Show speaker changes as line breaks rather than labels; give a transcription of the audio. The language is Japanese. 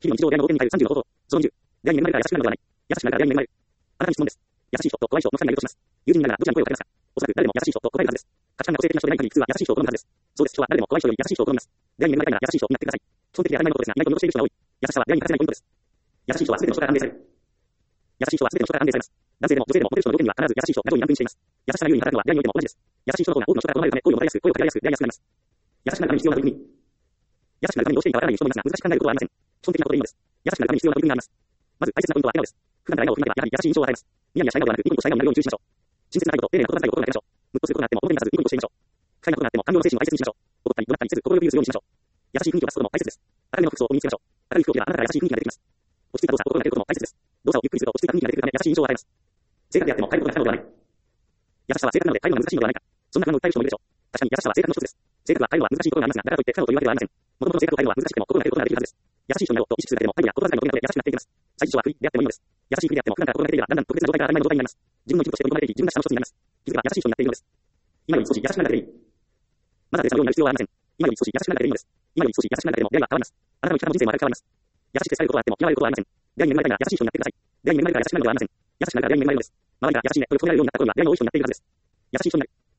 日々の日常出会いの動線に変える35方法。その20。出会いに恵まれたら優しくなるのではない。優しくなるから出会いに恵まれる。あなたに質問です。優しい人と怖い人の二人がいるとします。友人になるならどちらに声をかけますか？おそらく誰でも優しい人と答えるはずです。価値観が個性的な人でない限り普通は優しい人を好むはずです。そうです。人は誰でも怖い人より優しい人を好みます。出会いに恵まれたいなら優しい人になってください。基本的で当たり前のことですが、意外と見落としている人が多い。優しさは出会いに欠かせないポイントです。優しい人は全ての人から歓迎される。優しい人は全ての人から歓迎されます。男性でも女性でもモテる人の条件には必ず優しい人が上位にランクインしています。優しさが優位に働くのは出会いにおいても同じです。優しい人の方が多くの人から好まれるため、声をかけやすく、声をかけられやすく、出会いやすくなります。優しくなるために必要な取り組み。優しくなるためにどうしていいかわからない人もいますが、難しく考えることはありません。基本的なことでいいのです。優しくなるために必要な取り組みがあります。まず大切なポイントは笑顔です。普段から笑顔を振りまけば、やはり優しい印象を与えます。ニヤニヤした笑顔ではなく、ニコニコした笑顔になるように注意しましょう。親切な態度と丁寧な言葉遣いを心がけましょう。ムッとすることがあっても、表に出さずニコニコしていましょう。不快なことがあっても、感情の精神を大切にしましょう。怒ったり、怒鳴ったりせず、心よく許すようにしましょう。優しい雰囲気を出すことも大切です。明るめの服装を身につけましょう。明るい服を着れば、あなたから優しい雰囲気が出てきます。落ち着いた動作、心がけることも大切です。動作をゆっくりすると落ち着いた雰囲気が出てくるため、優しい印象を与えます。正確であっても、変えることが不可能ではない。優しさは正確なので、変えるのが難しいのではないか。そんな不安を訴える人もいるでしょう。確かに優しさは正確の一つです。正確は変えるのは難しいことがありますが、だからといって不可能というわけではありません。もともとの正確を変えるのは難しくても、心がけることができるはずです。優しい人になろうと意識するだけでも、態度や言葉遣いのトレーニングで優しくなっていきます。最初は不意であってもいいのです。優しいふりであっても、普段から心がけていれば、だんだん特別な状態から当たり前の状態になります。自分の一部として取り込まれていき、自分らしさの一つになります。気づけば優しい人になっているのです。今より少し優しくなるだけでいい。まだでさまようになる必要はありません。今より少し優しくなるだけでいいのです。今より少し優しくなるだけでも、出会いは変わります。あなたの生き方も人生も変わります。優しくされることはあっても、嫌われることはありません。出会いに恵まれたいなら優しい人になってください。出会いに恵まれたいから優しくなるのではありません。優しくなるから出会いに恵まれるのです。周りが優しいねという人になるようになった頃には、出会いの多い人になっているはずです。優しい人になる。